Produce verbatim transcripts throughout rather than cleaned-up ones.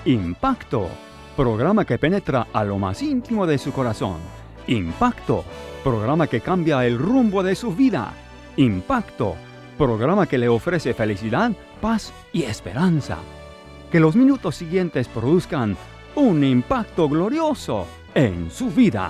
Impacto, programa que penetra a lo más íntimo de su corazón. Impacto, programa que cambia el rumbo de su vida. Impacto, programa que le ofrece felicidad, paz y esperanza. Que los minutos siguientes produzcan un impacto glorioso en su vida.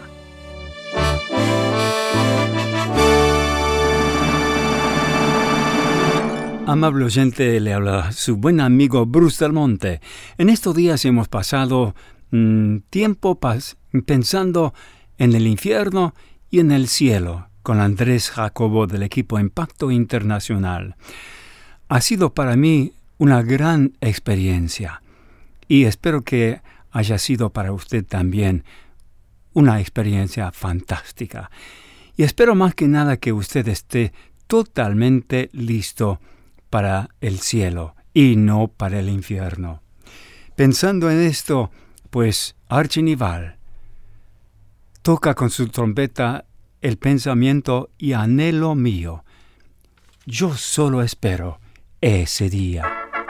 Amable oyente, le habla su buen amigo Bruce Del Monte. En estos días hemos pasado mmm, tiempo pas- pensando en el infierno y en el cielo con Andrés Jacobo del equipo Impacto Internacional. Ha sido para mí una gran experiencia y espero que haya sido para usted también una experiencia fantástica. Y espero más que nada que usted esté totalmente listo para el cielo y no para el infierno. Pensando en esto, pues Archie Nival toca con su trompeta el pensamiento y anhelo mío. Yo solo espero ese día.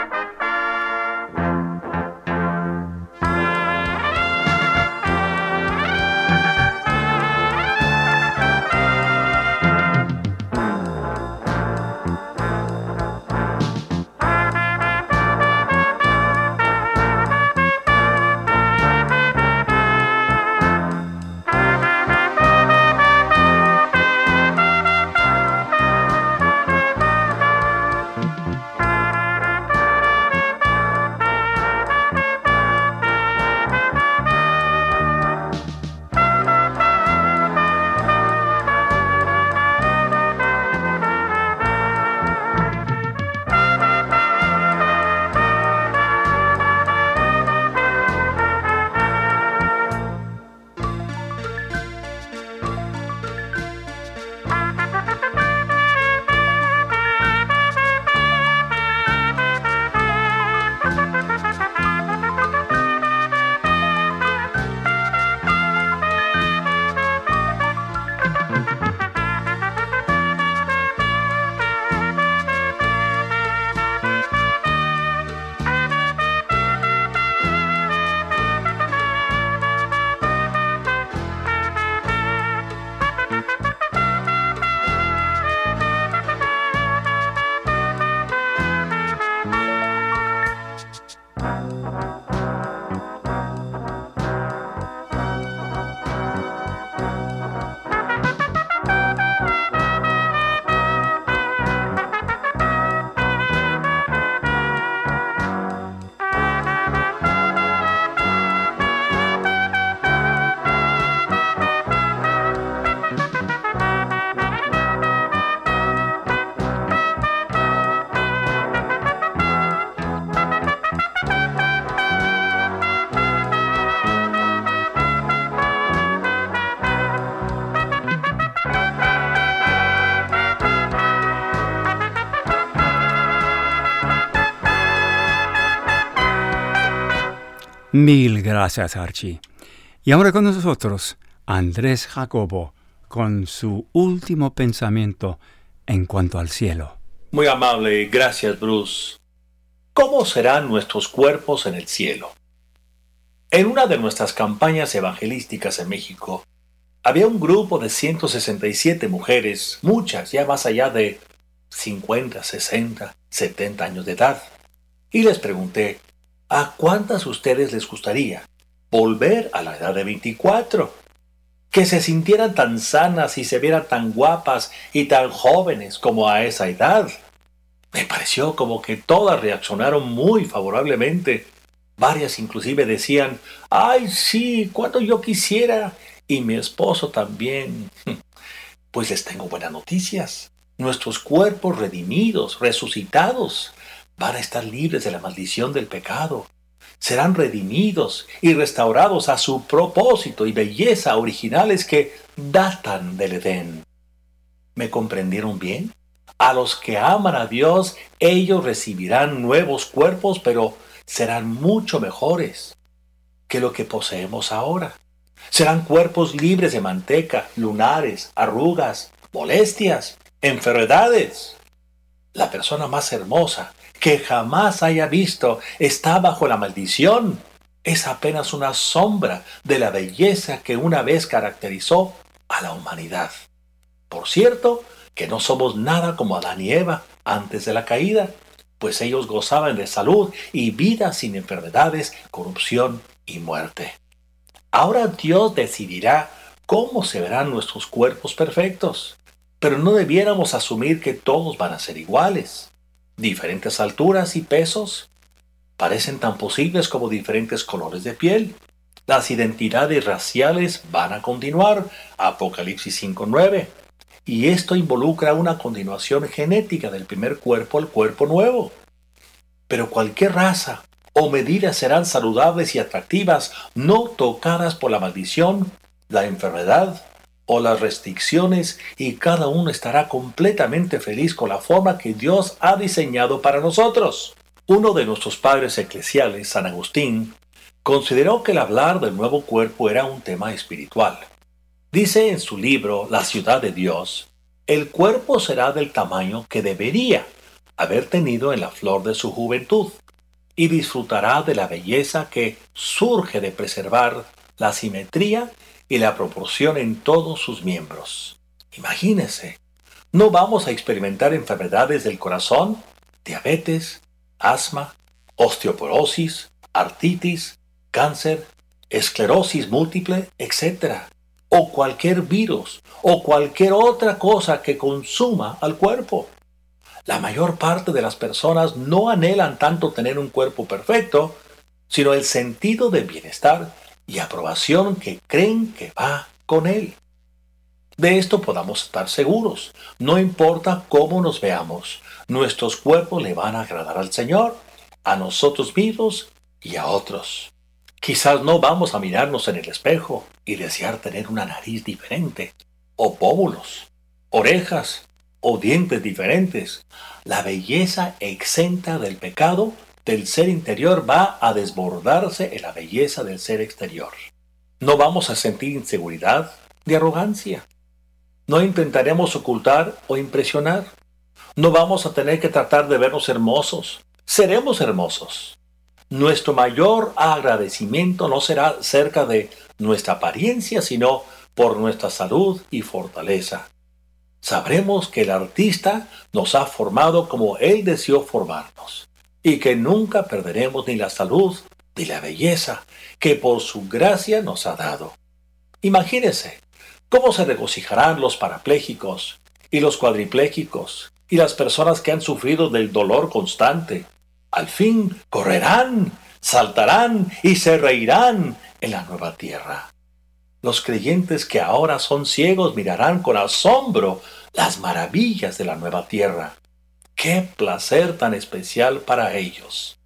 Mil gracias, Archie. Y ahora con nosotros, Andrés Jacobo, con su último pensamiento en cuanto al cielo. Muy amable, gracias, Bruce. ¿Cómo serán nuestros cuerpos en el cielo? En una de nuestras campañas evangelísticas en México, había un grupo de ciento sesenta y siete mujeres, muchas ya más allá de cincuenta, sesenta, setenta años de edad. Y les pregunté, ¿a cuántas ustedes les gustaría volver a la edad de veinticuatro? Que se sintieran tan sanas y se vieran tan guapas y tan jóvenes como a esa edad. Me pareció como que todas reaccionaron muy favorablemente. Varias inclusive decían, ¡ay, sí! ¡Cuánto yo quisiera! Y mi esposo también. Pues les tengo buenas noticias. Nuestros cuerpos redimidos, resucitados, van a estar libres de la maldición del pecado. Serán redimidos y restaurados a su propósito y belleza originales que datan del Edén. ¿Me comprendieron bien? A los que aman a Dios, ellos recibirán nuevos cuerpos, pero serán mucho mejores que lo que poseemos ahora. Serán cuerpos libres de manteca, lunares, arrugas, molestias, enfermedades. La persona más hermosa que jamás haya visto está bajo la maldición es apenas una sombra de la belleza que una vez caracterizó a la humanidad. Por cierto, que no somos nada como Adán y Eva antes de la caída, pues ellos gozaban de salud y vida sin enfermedades, corrupción y muerte. Ahora Dios decidirá cómo se verán nuestros cuerpos perfectos, pero no debiéramos asumir que todos van a ser iguales. Diferentes alturas y pesos parecen tan posibles como diferentes colores de piel. Las identidades raciales van a continuar, Apocalipsis cinco nueve, y esto involucra una continuación genética del primer cuerpo al cuerpo nuevo. Pero cualquier raza o medidas serán saludables y atractivas, no tocadas por la maldición, la enfermedad o las restricciones, y cada uno estará completamente feliz con la forma que Dios ha diseñado para nosotros. Uno de nuestros padres eclesiales, San Agustín, consideró que el hablar del nuevo cuerpo era un tema espiritual. Dice en su libro La ciudad de Dios, el cuerpo será del tamaño que debería haber tenido en la flor de su juventud, y disfrutará de la belleza que surge de preservar la simetría y la proporción en todos sus miembros. Imagínese, no vamos a experimentar enfermedades del corazón, diabetes, asma, osteoporosis, artritis, cáncer, esclerosis múltiple, etcétera, o cualquier virus o cualquier otra cosa que consuma al cuerpo. La mayor parte de las personas no anhelan tanto tener un cuerpo perfecto, sino el sentido de bienestar y aprobación que creen que va con él. De esto podamos estar seguros. No importa cómo nos veamos, nuestros cuerpos le van a agradar al Señor, a nosotros mismos y a otros. Quizás no vamos a mirarnos en el espejo y desear tener una nariz diferente, o pómulos, orejas, o dientes diferentes. La belleza exenta del pecado del ser interior va a desbordarse en la belleza del ser exterior. No vamos a sentir inseguridad ni arrogancia. No intentaremos ocultar o impresionar. No vamos a tener que tratar de vernos hermosos. Seremos hermosos. Nuestro mayor agradecimiento no será acerca de nuestra apariencia, sino por nuestra salud y fortaleza. Sabremos que el artista nos ha formado como Él deseó formarnos, y que nunca perderemos ni la salud ni la belleza que por su gracia nos ha dado. Imagínese cómo se regocijarán los parapléjicos y los cuadripléjicos y las personas que han sufrido del dolor constante. Al fin correrán, saltarán y se reirán en la nueva tierra. Los creyentes que ahora son ciegos mirarán con asombro las maravillas de la nueva tierra. ¡Qué placer tan especial para ellos!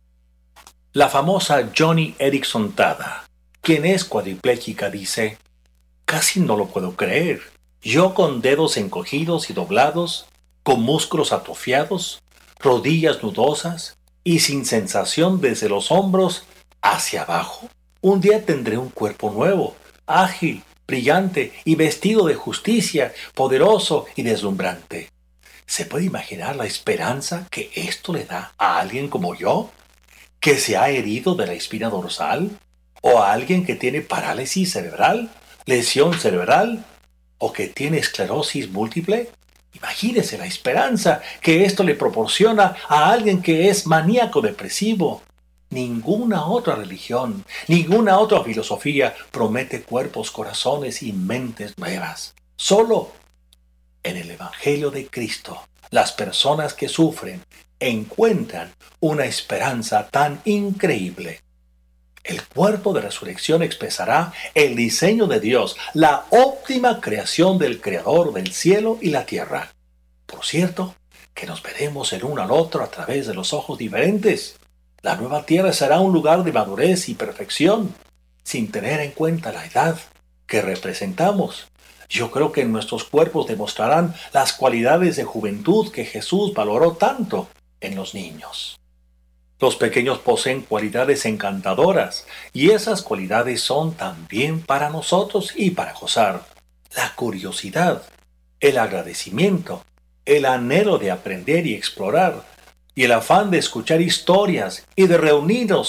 La famosa Joni Eareckson Tada, quien es cuadripléjica, dice: «Casi no lo puedo creer. Yo con dedos encogidos y doblados, con músculos atrofiados, rodillas nudosas y sin sensación desde los hombros hacia abajo. Un día tendré un cuerpo nuevo, ágil, brillante y vestido de justicia, poderoso y deslumbrante». ¿Se puede imaginar la esperanza que esto le da a alguien como yo, que se ha herido de la espina dorsal, o a alguien que tiene parálisis cerebral, lesión cerebral, o que tiene esclerosis múltiple? Imagínese la esperanza que esto le proporciona a alguien que es maníaco depresivo. Ninguna otra religión, ninguna otra filosofía promete cuerpos, corazones y mentes nuevas. Solo en el Evangelio de Cristo, las personas que sufren encuentran una esperanza tan increíble. El cuerpo de resurrección expresará el diseño de Dios, la óptima creación del Creador del cielo y la tierra. Por cierto, que nos veremos el uno al otro a través de los ojos diferentes. La nueva tierra será un lugar de madurez y perfección, sin tener en cuenta la edad que representamos. Yo creo que nuestros cuerpos demostrarán las cualidades de juventud que Jesús valoró tanto en los niños. Los pequeños poseen cualidades encantadoras, y esas cualidades son también para nosotros y para gozar. La curiosidad, el agradecimiento, el anhelo de aprender y explorar, y el afán de escuchar historias y de reunirnos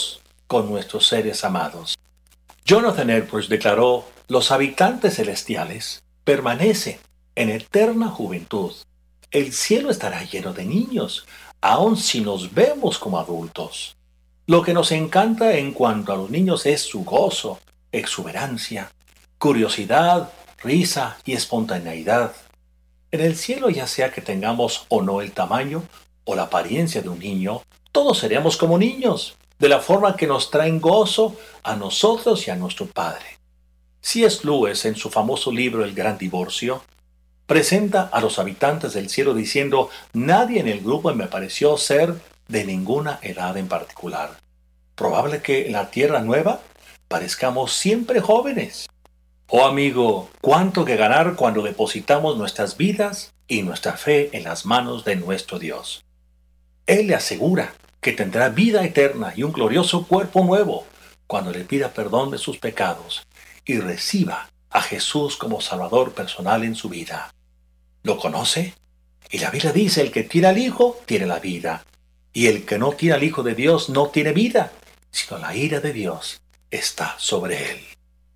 con nuestros seres amados. Jonathan Edwards declaró: los habitantes celestiales permanecen en eterna juventud. El cielo estará lleno de niños, aun si nos vemos como adultos. Lo que nos encanta en cuanto a los niños es su gozo, exuberancia, curiosidad, risa y espontaneidad. En el cielo, ya sea que tengamos o no el tamaño o la apariencia de un niño, todos seremos como niños, de la forma que nos traen gozo a nosotros y a nuestro Padre. C S Lewis, en su famoso libro El Gran Divorcio, presenta a los habitantes del cielo diciendo: nadie en el grupo me pareció ser de ninguna edad en particular. Probable que en la tierra nueva parezcamos siempre jóvenes. Oh amigo, cuánto que ganar cuando depositamos nuestras vidas y nuestra fe en las manos de nuestro Dios. Él le asegura que tendrá vida eterna y un glorioso cuerpo nuevo cuando le pida perdón de sus pecados y reciba a Jesús como Salvador personal en su vida. ¿Lo conoce? Y la Biblia dice: el que tiene al Hijo tiene la vida, y el que no tiene al Hijo de Dios no tiene vida, sino la ira de Dios está sobre él.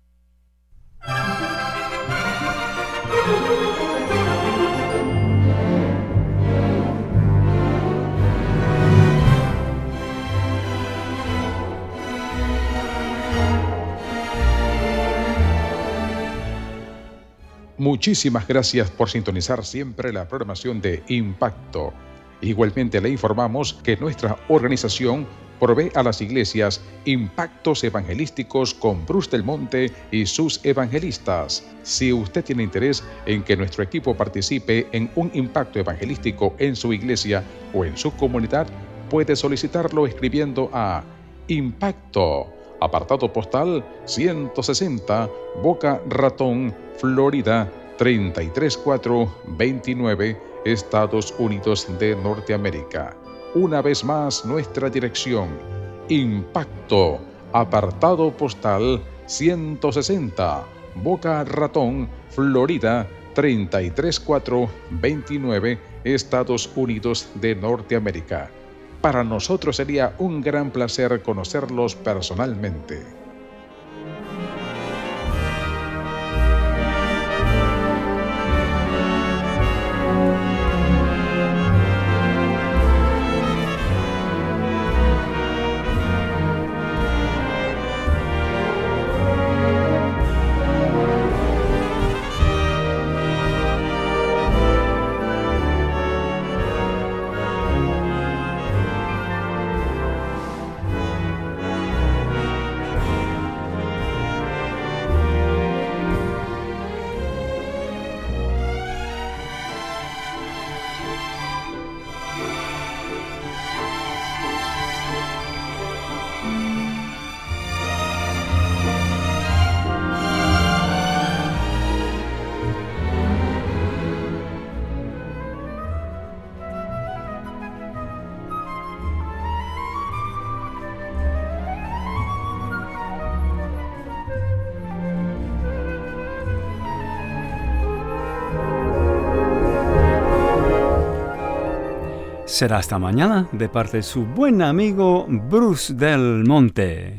Muchísimas gracias por sintonizar siempre la programación de Impacto. Igualmente le informamos que nuestra organización provee a las iglesias impactos evangelísticos con Bruce Del Monte y sus evangelistas. Si usted tiene interés en que nuestro equipo participe en un impacto evangelístico en su iglesia o en su comunidad, puede solicitarlo escribiendo a Impacto, apartado postal ciento sesenta, Boca Ratón, Florida treinta y tres mil cuatrocientos veintinueve, Estados Unidos de Norteamérica. Una vez más, nuestra dirección: Impacto, apartado postal ciento sesenta, Boca Ratón, Florida treinta y tres mil cuatrocientos veintinueve, Estados Unidos de Norteamérica. Para nosotros sería un gran placer conocerlos personalmente. Será hasta mañana de parte de su buen amigo Bruce Del Monte.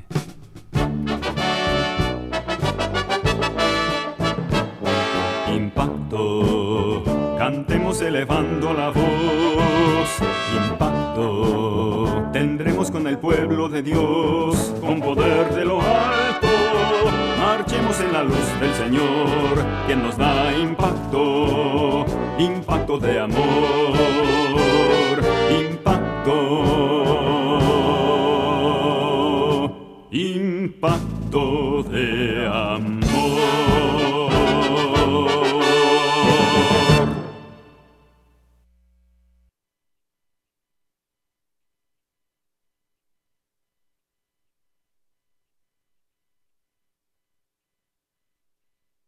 Impacto, cantemos elevando la voz. Impacto, tendremos con el pueblo de Dios, con poder de lo alto. Marchemos en la luz del Señor, quien nos da impacto, impacto de amor. Impacto, impacto de amor.